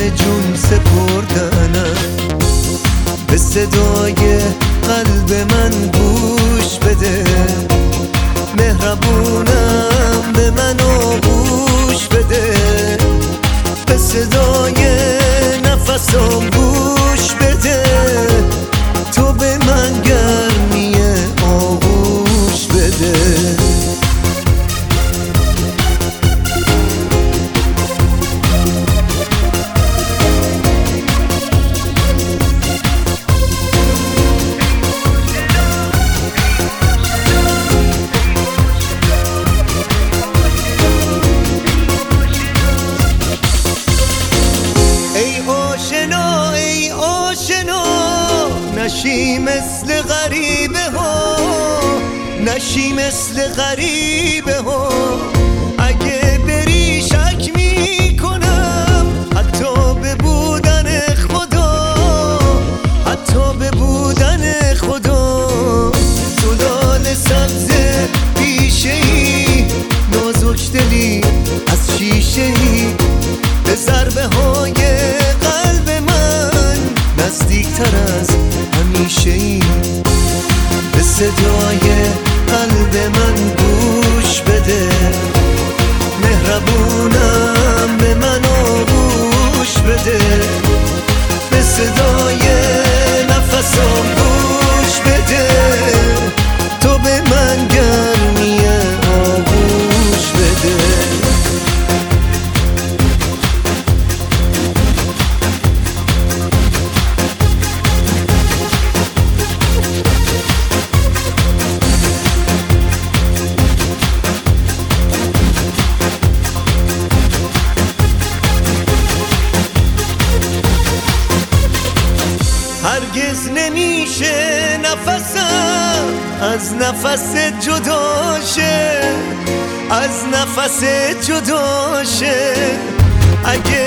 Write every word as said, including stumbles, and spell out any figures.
جون سپردنم. به صدای قلب من گوش بده، مهربونم به من آغوش بده. به صدای نفسم گوش بده، تو به من گرمی آغوش بده. نشی مثل غریبه ها، نشی مثل غریبه ها. اگه بری شک می کنم، حتی به بودن خدا، حتی به بودن خدا. زلال سبز پیشه ای، نازک دلی از شیشه ای، به ضربه های قلب من نزدیک تر از همیشه ای. به صدای قلب من گوش بده، مهربونم به من آغوش بده. به صدای نفسم گوش بده، تو به من گرمی آغوش بده. هرگز نمیشه نفسم از نفس جدا شه، از نفس جدا شه. اگه